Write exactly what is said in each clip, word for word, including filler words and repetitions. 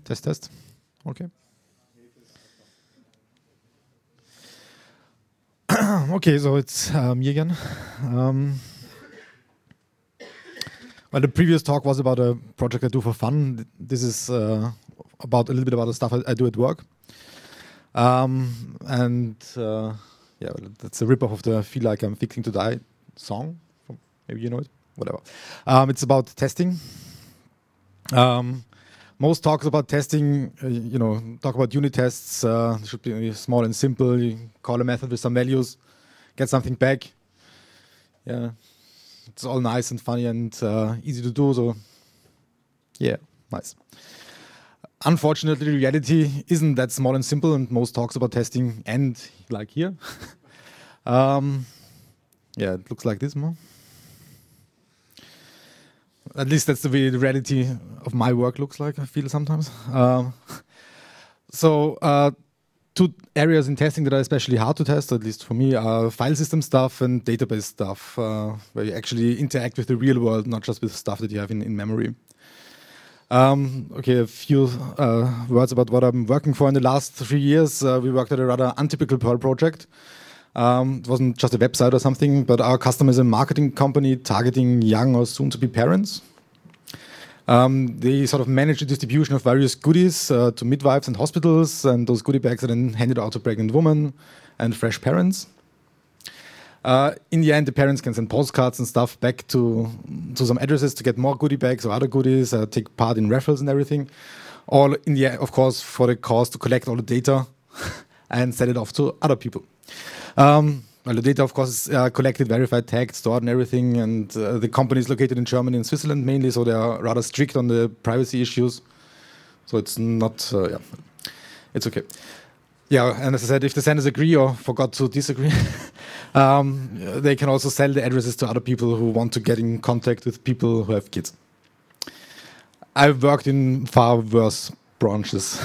Test, test. Okay. Okay, so it's uh, me again. Um, well, the previous talk was about a project I do for fun. This is uh, about a little bit about the stuff I, I do at work. Um, and uh, yeah, well, that's a ripoff of the "Feel Like I'm Fixing to Die" song. From, maybe you know it. Whatever. Um, it's about testing. Um, most talks about testing, uh, you know, talk about unit tests. Uh, should be small and simple. You call a method with some values, get something back. Yeah, it's all nice and funny and uh, easy to do. So, yeah, nice. Unfortunately, reality isn't that small and simple, and most talks about testing end like here. um, yeah, it looks like this more. At least that's the way the reality of my work looks like, I feel sometimes. Um, so uh, two areas in testing that are especially hard to test, at least for me, are file system stuff and database stuff, uh, where you actually interact with the real world, not just with stuff that you have in, in memory. Um, okay, a few uh, words about what I'm working for in the last three years. Uh, we worked at a rather untypical Perl project. Um, it wasn't just a website or something, but our customer is a marketing company targeting young or soon-to-be parents. Um, they sort of manage the distribution of various goodies uh, to midwives and hospitals, and those goodie bags are then handed out to pregnant women and fresh parents. Uh, in the end, the parents can send postcards and stuff back to, to some addresses to get more goodie bags or other goodies, uh, take part in raffles and everything. All in the end, of course, for the cause to collect all the data and send it off to other people. Um, well, the data, of course, is uh, collected, verified, tagged, stored, and everything. And uh, the company is located in Germany and Switzerland mainly, so they are rather strict on the privacy issues. So it's not, uh, yeah, it's okay. Yeah, and as I said, if the senders agree or forgot to disagree, um, they can also sell the addresses to other people who want to get in contact with people who have kids. I've worked in far worse branches.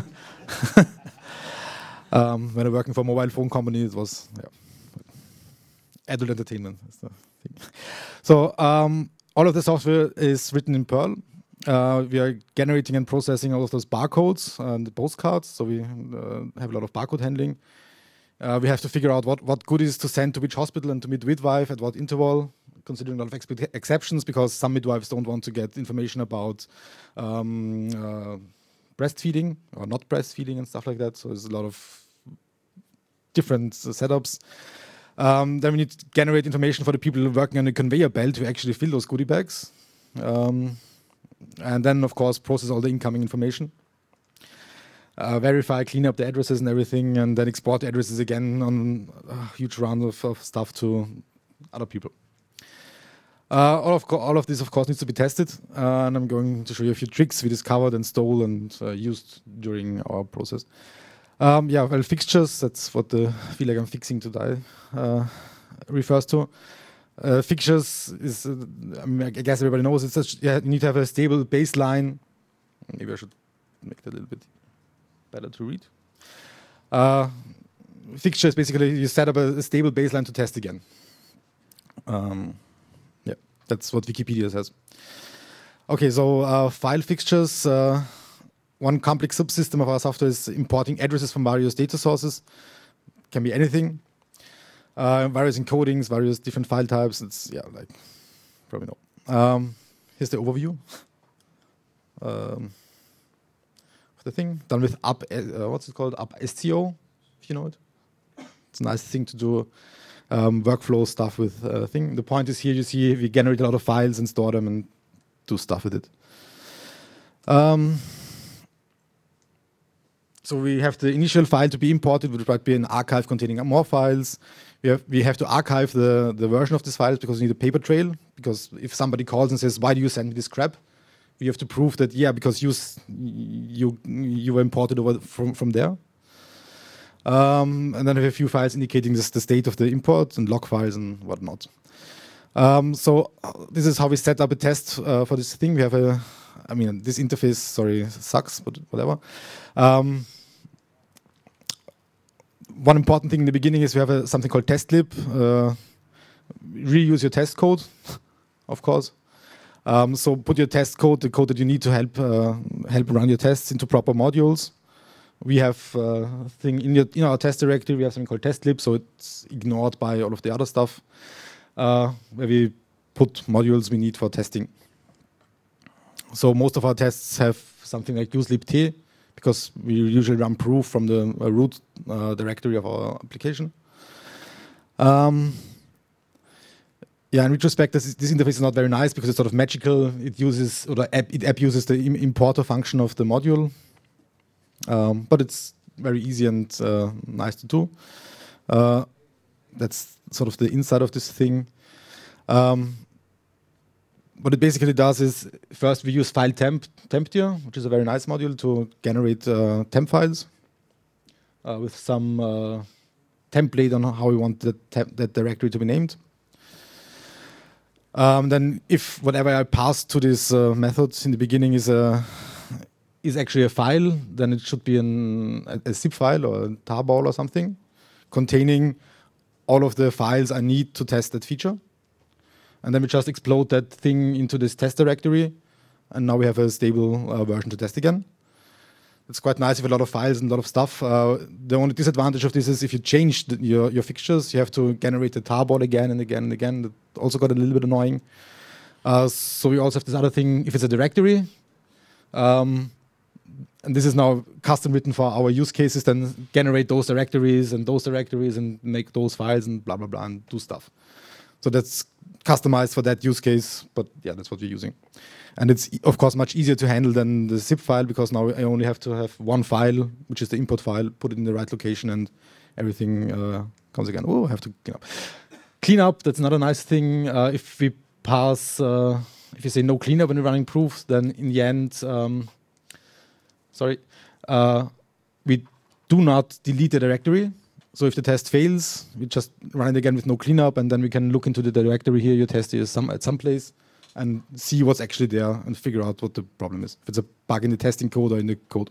Um, when I'm working for a mobile phone company, it was yeah, adult entertainment. Is the thing. So um, all of the software is written in Perl. Uh, we are generating and processing all of those barcodes and the postcards. So we uh, have a lot of barcode handling. Uh, we have to figure out what, what goodies to send to which hospital and to midwife at what interval, considering a lot of expe- exceptions, because some midwives don't want to get information about um, uh, breastfeeding or not breastfeeding and stuff like that. So there's a lot of different uh, setups. Um, then we need to generate information for the people working on the conveyor belt who actually fill those goodie bags. Um, and then, of course, process all the incoming information. Uh, verify, clean up the addresses and everything, and then export the addresses again on a huge round of, of stuff to other people. Uh, all, of co- all of this, of course, needs to be tested, uh, and I'm going to show you a few tricks we discovered and stole and uh, used during our process. Um, yeah, well, fixtures, that's what the "Feel Like I'm Fixing to Die" uh, refers to. Uh, fixtures is, uh, I mean, I guess everybody knows, it's such, yeah, you need to have a stable baseline. Maybe I should make that a little bit better to read. Uh, fixture is basically you set up a, a stable baseline to test again. Um, yeah, that's what Wikipedia says. Okay, so uh, file fixtures. Uh, one complex subsystem of our software is importing addresses from various data sources. Can be anything. Uh, various encodings, various different file types. It's, yeah, like, probably know. Um, here's the overview. Um, the thing done with up, uh, what's it called? Up S T O, if you know it. It's a nice thing to do. Um, workflow stuff with uh, thing. The point is here you see we generate a lot of files and store them and do stuff with it. Um, so we have the initial file to be imported, which might be an archive containing more files. We have, we have to archive the, the version of these files because we need a paper trail. Because if somebody calls and says, "Why do you send me this crap?" we have to prove that, yeah, because you you you were imported over from from there. Um, and then we have a few files indicating this, the state of the import and log files and whatnot. Um, so uh, this is how we set up a test uh, for this thing. We have a, I mean, this interface, sorry, sucks, but whatever. Um, one important thing in the beginning is we have a, something called testlib. Uh, reuse your test code, of course. Um, so put your test code, the code that you need to help uh, help run your tests, into proper modules. We have uh, a thing in, your, in our test directory, we have something called testlib, so it's ignored by all of the other stuff, uh, where we put modules we need for testing. So most of our tests have something like uselib because we usually run proof from the uh, root uh, directory of our application. Um, yeah, in retrospect, this, this interface is not very nice because it's sort of magical. It uses, or the app, it app uses the im importer function of the module, um, but it's very easy and uh, nice to do. Uh, that's sort of the inside of this thing. Um, what it basically does is, first we use file temp, tempdir, which is a very nice module to generate uh, temp files uh, with some uh, template on how we want the temp that directory to be named. Um, then if whatever I pass to this uh, method in the beginning is a is actually a file, then it should be an, a, a zip file or a tarball or something containing all of the files I need to test that feature. And then we just explode that thing into this test directory, and now we have a stable uh, version to test again. It's quite nice with a lot of files and a lot of stuff. Uh, the only disadvantage of this is if you change the, your, your fixtures, you have to generate the tarball again and again and again. That also got a little bit annoying. Uh, so we also have this other thing, if it's a directory, um, and this is now custom written for our use cases, then generate those directories and those directories and make those files and blah, blah, blah, and do stuff. So that's customized for that use case, but yeah, that's what we're using. And it's, of course, much easier to handle than the zip file, because now I only have to have one file, which is the input file, put it in the right location, and everything uh, comes again. Oh, I have to clean up. Clean up, that's another nice thing. Uh, if we pass, uh, if you say no cleanup when you're running proofs, then in the end, um, sorry, uh, we do not delete the directory. So if the test fails, we just run it again with no cleanup, and then we can look into the directory here your test is some, at some place, and see what's actually there and figure out what the problem is. If it's a bug in the testing code or in the code.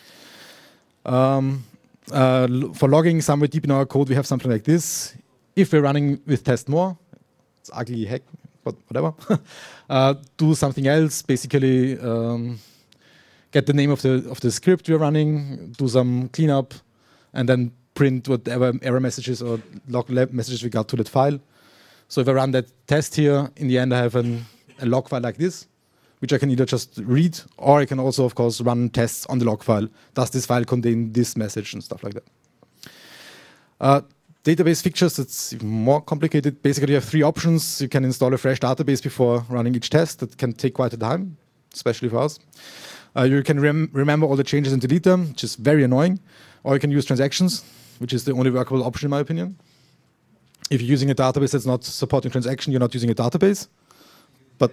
Um, uh, for logging somewhere deep in our code, we have something like this. If we're running with test more, it's ugly heck, but whatever. uh, do something else, basically um, get the name of the of the script we're running, do some cleanup, and then print whatever error messages or log messages we got to that file. So if I run that test here, in the end I have an, a log file like this, which I can either just read, or I can also, of course, run tests on the log file. Does this file contain this message and stuff like that? Uh, database fixtures, it's even more complicated. Basically, you have three options. You can install a fresh database before running each test. That can take quite a time, especially for us. Uh, you can rem remember all the changes and delete them, which is very annoying. Or you can use transactions, which is the only workable option in my opinion. If you're using a database that's not supporting transaction, you're not using a database. But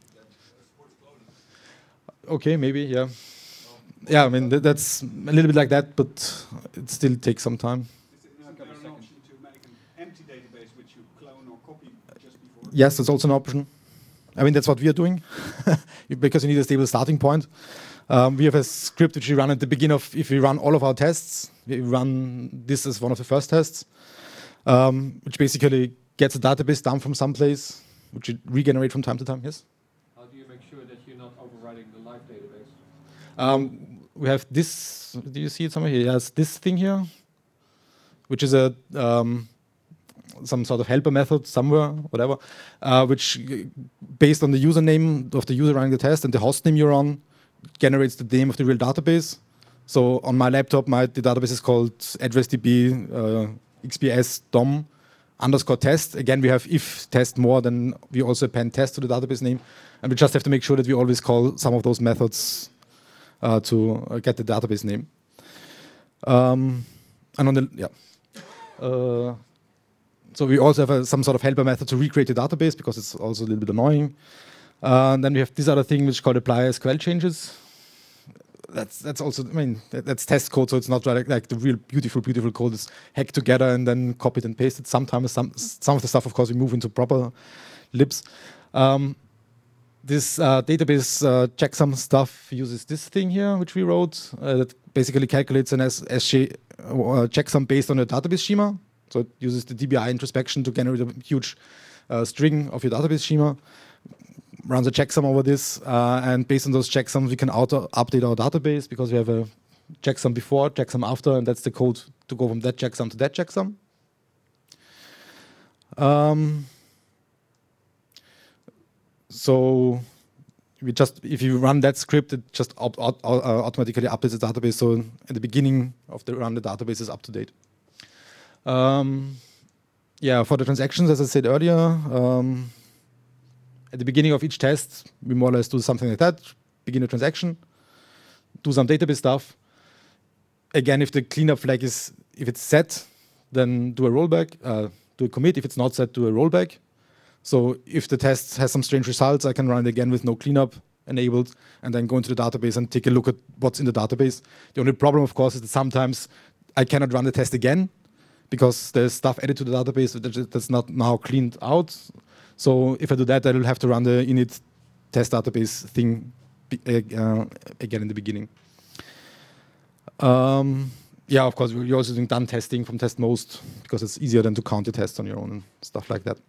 okay, maybe, yeah. Yeah, I mean, th that's a little bit like that, but it still takes some time. Is there an option to make an empty database which you clone or copy just before? Yes, that's also an option. I mean, that's what we are doing, because you need a stable starting point. Um, we have a script which we run at the beginning of, if we run all of our tests, we run this as one of the first tests, um, which basically gets a database down from someplace, which you regenerate from time to time, yes? How do you make sure that you're not overriding the live database? Um, we have this, do you see it somewhere here? Yes, this thing here, which is a um, some sort of helper method somewhere, whatever, uh, which, based on the username of the user running the test and the host name you're on, generates the name of the real database. So on my laptop, my the database is called addressdb uh, xps dom underscore test. Again, we have if test more, then we also append test to the database name, and we just have to make sure that we always call some of those methods uh, to uh, get the database name. Um, and on the yeah, uh, so we also have a, some sort of helper method to recreate the database, because it's also a little bit annoying. Uh, and then we have this other thing which is called apply S Q L changes. That's that's also, I mean, that, that's test code, so it's not like, like the real beautiful, beautiful code is hacked together and then copied and pasted. Sometimes some some of the stuff, of course, we move into proper libs. Um, this uh, database uh, checksum stuff uses this thing here, which we wrote, uh, that basically calculates an S J uh, checksum based on a database schema. So it uses the D B I introspection to generate a huge uh, string of your database schema. runs a checksum over this, uh, and based on those checksums, we can auto update our database because we have a checksum before, checksum after, and that's the code to go from that checksum to that checksum. Um, so we just, if you run that script, it just op op uh, automatically updates the database. So at the beginning of the run, the database is up to date. Um, yeah, for the transactions, as I said earlier, um, at the beginning of each test, we more or less do something like that, begin a transaction, do some database stuff. Again, if the cleanup flag is, if it's set, then do a rollback, uh, do a commit. If it's not set, do a rollback. So if the test has some strange results, I can run it again with no cleanup enabled, and then go into the database and take a look at what's in the database. The only problem, of course, is that sometimes I cannot run the test again because there's stuff added to the database that's not now cleaned out. So if I do that, I will have to run the init test database thing uh, again in the beginning. Um, yeah, of course, we're also doing done testing from test most because it's easier than to count the tests on your own and stuff like that.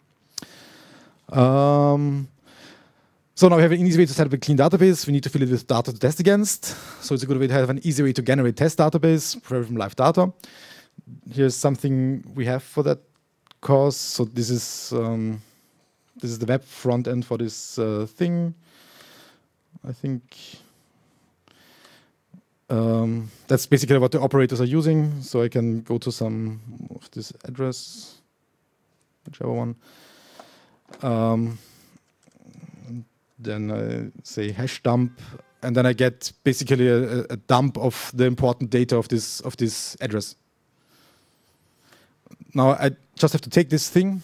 Um, so now we have an easy way to set up a clean database. We need to fill it with data to test against. So it's a good way to have an easy way to generate test database from live data. Here's something we have for that course. So this is um, this is the web front end for this uh, thing. I think um, that's basically what the operators are using. So I can go to some of this address, whichever one. Um, then I say hash dump, and then I get basically a, a dump of the important data of this of this address. Now I just have to take this thing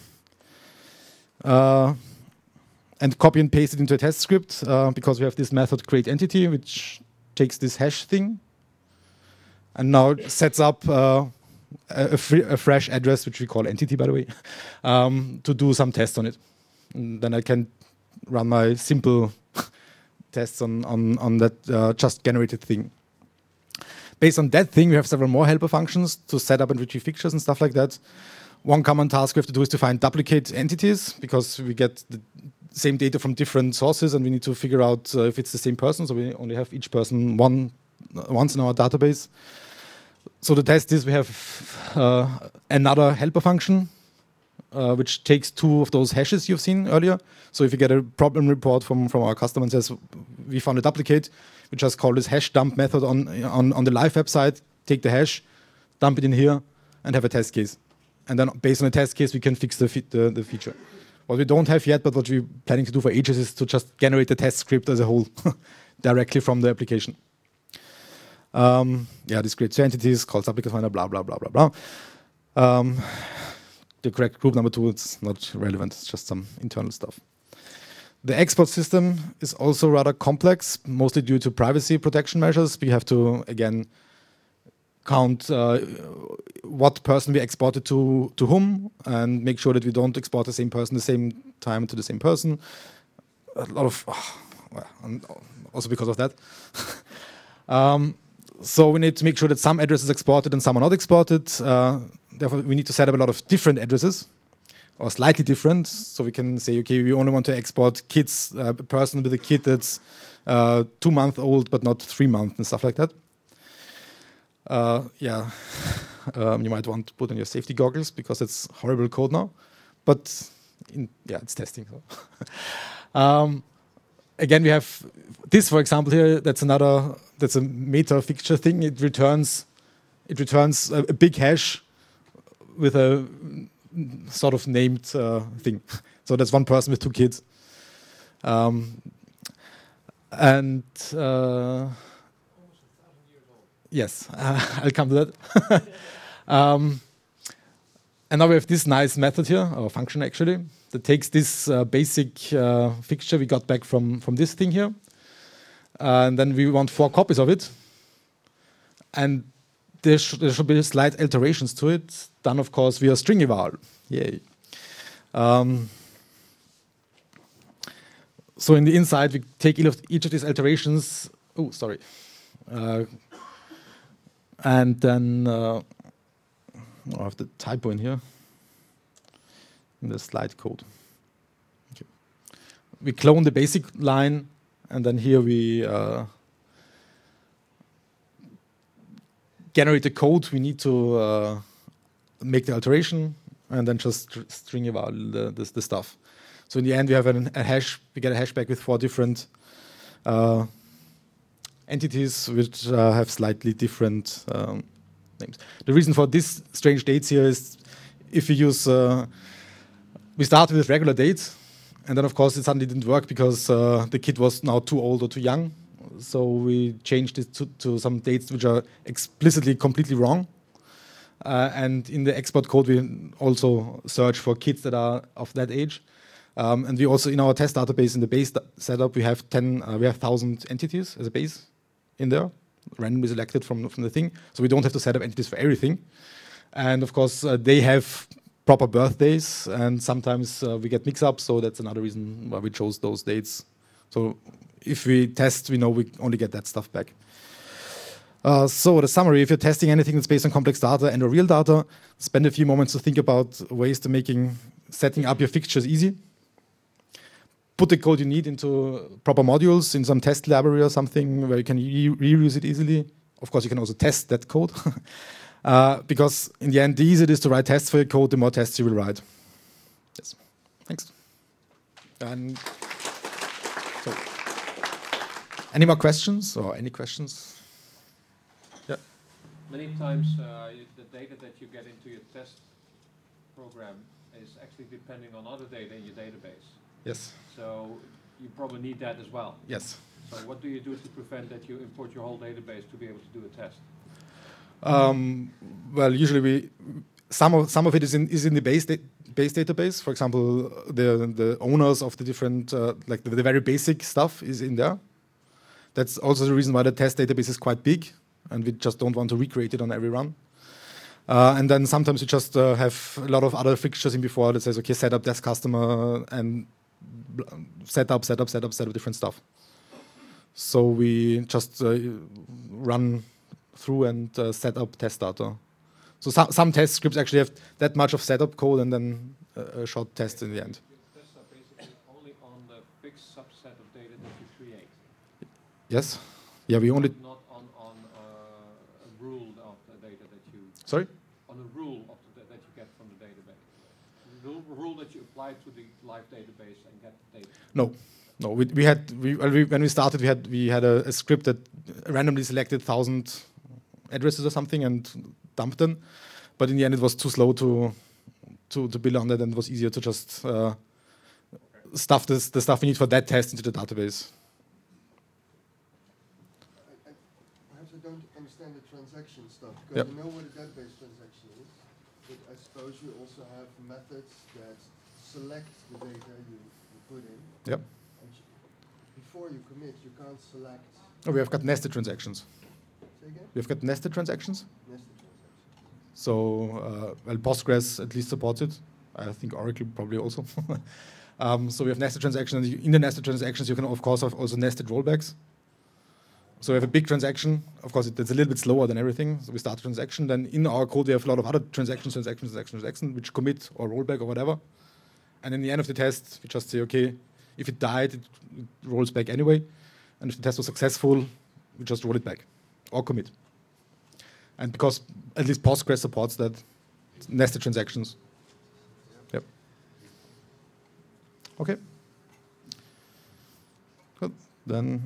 uh, and copy and paste it into a test script uh, because we have this method create entity, which takes this hash thing and now sets up uh, a, free, a fresh address, which we call entity, by the way, um, to do some tests on it. And then I can run my simple tests on, on, on that uh, just generated thing. Based on that thing, we have several more helper functions to set up and retrieve fixtures and stuff like that. One common task we have to do is to find duplicate entities because we get the same data from different sources and we need to figure out uh, if it's the same person. So we only have each person one once in our database. So the test is we have uh, another helper function uh, which takes two of those hashes you've seen earlier. So if you get a problem report from, from our customer and says we found a duplicate, we just call this hash dump method on, on, on the live website, take the hash, dump it in here, and have a test case. And then based on a test case, we can fix the, the, the feature. What we don't have yet, but what we're planning to do for ages is to just generate the test script as a whole directly from the application. Um, yeah, this creates two entities, calls duplicate finder, blah, blah, blah, blah, blah. Um, the correct group number two, it's not relevant, it's just some internal stuff. The export system is also rather complex, mostly due to privacy protection measures. We have to, again, count uh, what person we exported to to whom and make sure that we don't export the same person the same time to the same person. A lot of, oh, well, and also because of that. um, so we need to make sure that some addresses are exported and some are not exported. Uh, therefore, we need to set up a lot of different addresses, or slightly different, so we can say, okay, we only want to export kids, uh, a person with a kid that's uh, two months old but not three months and stuff like that. Uh, yeah, um, you might want to put on your safety goggles because it's horrible code now, but in, yeah, it's testing. So. um, again, we have this, for example, here. That's another. That's a meta fixture thing. It returns, it returns a, a big hash with a sort of named uh, thing. So that's one person with two kids. Um, and uh, yes, uh, I'll come to that. um, and now we have this nice method here, or function actually, that takes this uh, basic uh, fixture we got back from, from this thing here. Uh, and then we want four copies of it. And there, sh there should be slight alterations to it, done, of course, via string eval. Yay. Um, so in the inside, we take each of these alterations. Oh, sorry. Uh, and then uh, oh, I have the typo in here in the slide code. Okay. we clone the basic line, and then here we uh, generate the code we need to uh, make the alteration, and then just str string eval the, the, the stuff. So in the end, we have an, a hash. We get a hash back with four different uh, entities which uh, have slightly different um, names. The reason for this strange dates here is if we use, uh, we started with regular dates, and then of course it suddenly didn't work because uh, the kid was now too old or too young. So we changed it to, to some dates which are explicitly completely wrong. Uh, and in the export code, we also search for kids that are of that age. Um, and we also, in our test database, in the base setup, we have ten, uh, we have one thousand entities as a base in there, randomly selected from, from the thing. So we don't have to set up entities for everything. And of course, uh, they have proper birthdays, and sometimes uh, we get mix-ups, so that's another reason why we chose those dates. So if we test, we know we only get that stuff back. Uh, so the summary, if you're testing anything that's based on complex data and or real data, spend a few moments to think about ways to making setting up your fixtures easy. Put the code you need into proper modules in some test library or something where you can re reuse it easily. Of course, you can also test that code. uh, because in the end, the easier it is to write tests for your code, the more tests you will write. Yes. Thanks. And so, any more questions or any questions? Yeah. Many times uh, you, the data that you get into your test program is actually depending on other data in your database. Yes. So you probably need that as well. Yes. So what do you do to prevent that you import your whole database to be able to do a test? Um, well, usually we some of some of it is in is in the base da base database. For example, the the owners of the different uh, like the, the very basic stuff is in there. That's also the reason why the test database is quite big, and we just don't want to recreate it on every run. Uh, and then sometimes we just uh, have a lot of other fixtures in before that says, okay, set up this customer and set up, set up, set up, set up different stuff. So we just uh, run through and uh, set up test data. So some, some test scripts actually have that much of setup code and then uh, a short test in the end. Your tests are basically only on the fixed subset of data that you create. Yes. Yeah, we only... Not on, on uh, a rule of the data that you... Sorry? On a rule of the, that you get from the database. Rule, rule that you apply to the live database and get the data. No. No, we, we had we, well, we when we started we had we had a, a script that randomly selected thousand addresses or something and dumped them, but in the end it was too slow to to to build on that, and it was easier to just uh, okay. stuff this the stuff we need for that test into the database. I, I, perhaps I don't understand the transaction stuff because yep. I know what a database transaction is, but I suppose you also have methods that select the data you, you put in. Yep. Before you commit, you can't select... Oh, we have got nested transactions. Say again? We've got nested transactions. Nested transactions. So, uh, well, Postgres at least supports it. I think Oracle probably also. um, so we have nested transactions. In the nested transactions, you can, of course, have also nested rollbacks. So we have a big transaction. Of course, it, it's a little bit slower than everything. So we start a transaction. Then in our code, we have a lot of other transactions, transactions, transactions, transactions, which commit or rollback or whatever. And in the end of the test, we just say, okay, if it died, it, it rolls back anyway. And if the test was successful, we just roll it back or commit. And because at least Postgres supports that, nested transactions. Yep. Okay. Good. Then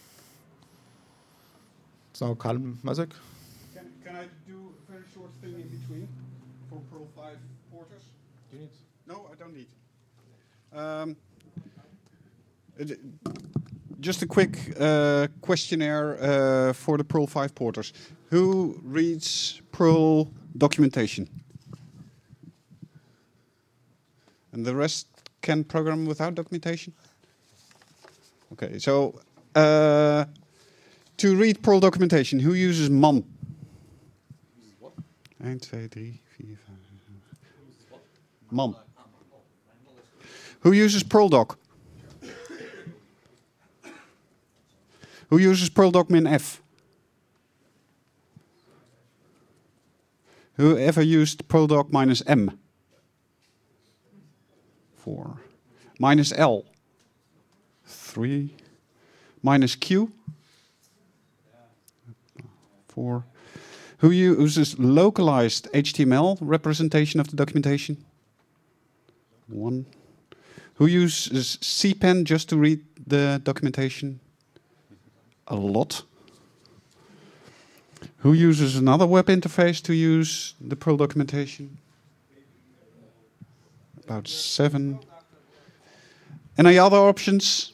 it's now Karl Mazek. Can, can I do a very short thing in between for Perl five porters? Do you need? No, I don't need. Um, it, just a quick uh, questionnaire uh, for the Perl five porters. Who reads Perl documentation? And the rest can program without documentation? Okay, so uh, to read Perl documentation, who uses man? What? one, two, three, four, five. Man. Who uses PerlDoc? Who uses PerlDoc min F? Who ever used PerlDoc minus M? Four. Minus L? three. Minus Q. Four. Who uses localized H T M L representation of the documentation? One. Who uses C Pen just to read the documentation? A lot. Who uses another web interface to use the Perl documentation? About seven. Any other options?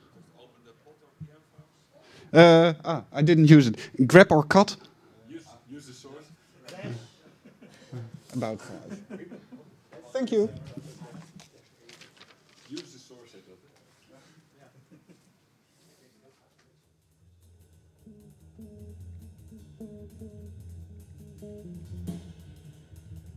Uh, ah, I didn't use it. Grep or cut? Use, use the source. About five. Thank you.